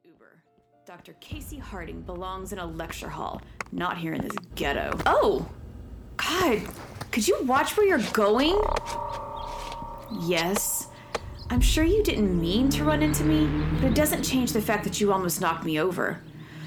Uber. Dr. Casey Harding belongs in a lecture hall, not here in this ghetto. Oh! God, could you watch where you're going? Yes. I'm sure you didn't mean to run into me, but it doesn't change the fact that you almost knocked me over.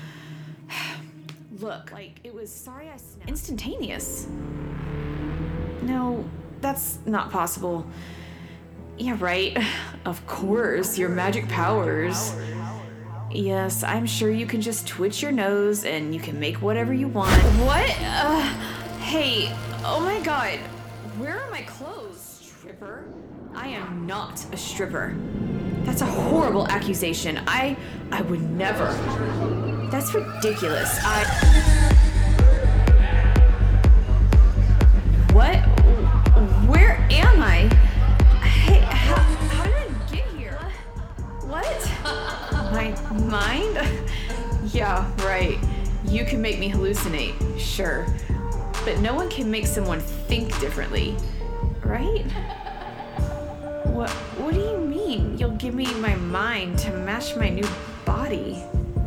Look, like, it was sorry I snapped. Instantaneous. No, that's not possible. Yeah, right. Of course, your magic powers. Yes, I'm sure you can just twitch your nose and you can make whatever you want. What? Hey, oh my god. Where are my clothes? Stripper? I am not a stripper. That's a horrible accusation. I would never. That's ridiculous. What? Where am I? Hey, how did I get here? What? My mind? Yeah, right. You can make me hallucinate, sure. But no one can make someone think differently, right? What do you mean? You'll give me my mind to match my new body?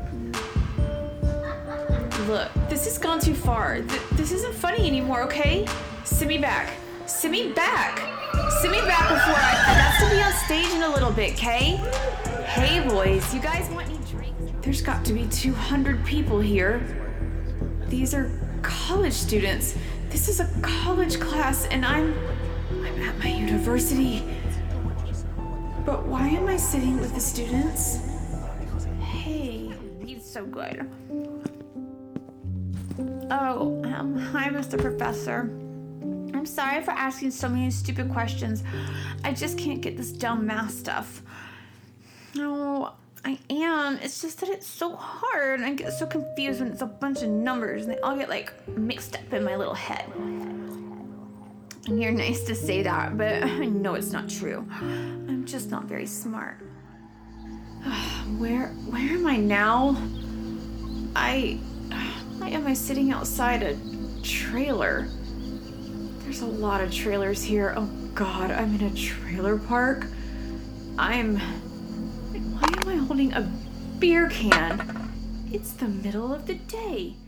Look, this has gone too far. This isn't funny anymore, okay? Send me back. Send me back. Send me back before I have to be on stage in a little bit, okay? Hey, boys, you guys want any drinks? There's got to be 200 people here. These are college students. This is a college class, and I'm at my university. But why am I sitting with the students? Hey, he's so good. Oh, hi, Mr. Professor. I'm sorry for asking so many stupid questions. I just can't get this dumb math stuff. No, I am. It's just that it's so hard. I get so confused when it's a bunch of numbers and they all get mixed up in my little head. And you're nice to say that, but I know it's not true. I'm just not very smart. Where am I now? Why am I sitting outside a trailer? There's a lot of trailers here. Oh God, I'm in a trailer park. Why am I holding a beer can? It's the middle of the day.